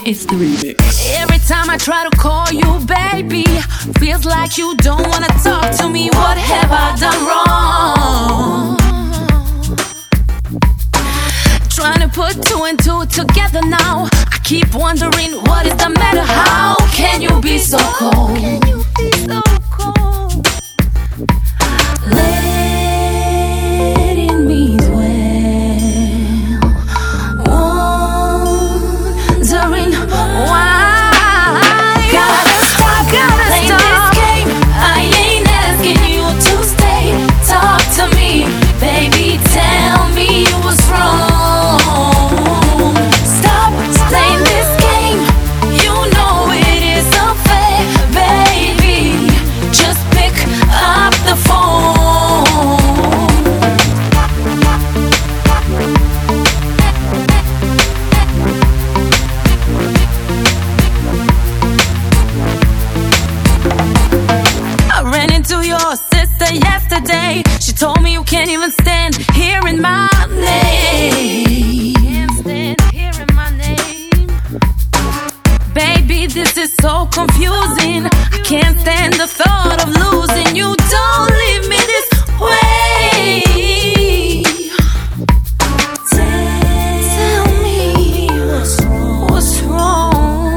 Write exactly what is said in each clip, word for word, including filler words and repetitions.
It's the remix. Every time I try to call you, baby, feels like you don't wanna talk to me. What have I done wrong? Trying to put two and two together now. I keep wondering what is the matter. How can you be so cold? Can you be so cold? Letting me dwell, wondering why. Gotta stop, gotta playing this game. I ain't asking you to stay. Talk to me, baby. Tell me what's wrong. Stop playing this game. You know it is unfair, baby. Just pick up the phone. I ran into your sister yesterday. She told me you can't even stand hearing my name. Can't stand hearing my name. Baby, this is so confusing. I can't stand the thought of losing you. Don't leave me this way. Tell me what's wrong. What's wrong?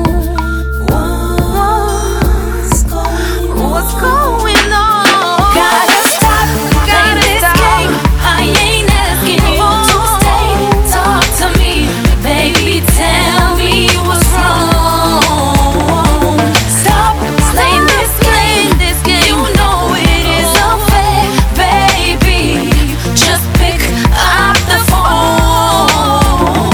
What's going on? What's going on? Gotta stop, gotta stop. I ain't asking you to stay. Talk to me, baby. Tell me what's wrong. Stop playing this game. This game. You know it is unfair, baby. Just pick up the phone.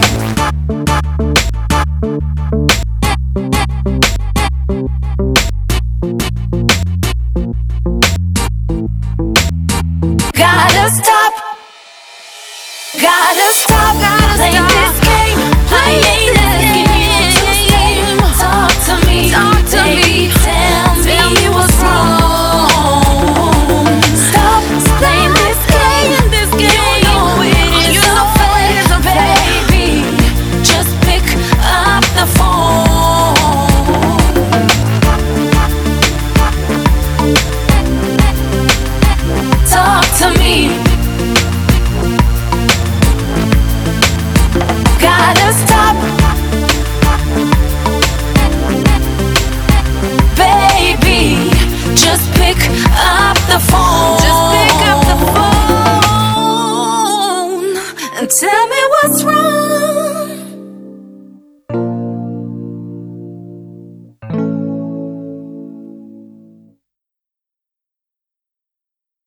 Gotta stop. Gotta stop. Gotta playing stop. This game. I ain't